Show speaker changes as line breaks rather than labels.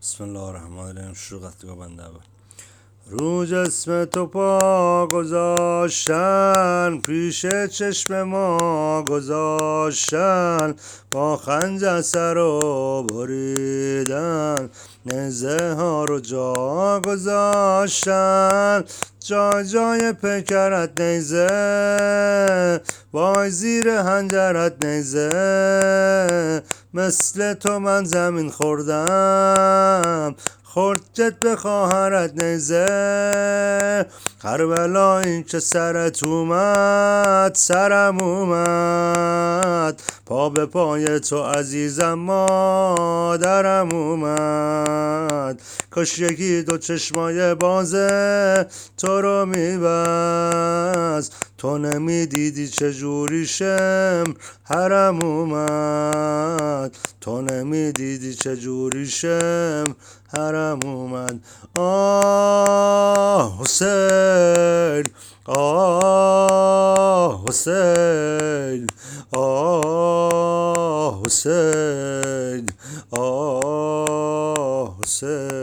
بسم الله الرحمن الرحیم. شروع قطعه بنده اول. رو جسم تو پا گذاشتن، پیش چشم ما گذاشتن، با خنجر سر رو بریدن، نیزه ها رو جا گذاشتن، جای جای پیکرت نیزه، وای زیر هنجرت نیزه، مثل تو من زمین خوردم، خورد به خواهرت نیزه. کربلا این که سرت اومد سرم اومد، پا به پای تو عزیزم مادرم اومد، کاش یکی دو چشمای بازه تو رو میبست، تو نمیدیدی چجوری شم حرم اومد، تو نمیدیدی چجوری شم حرم اومد. آه حسین، آه حسین، آه حسین، آه حسین.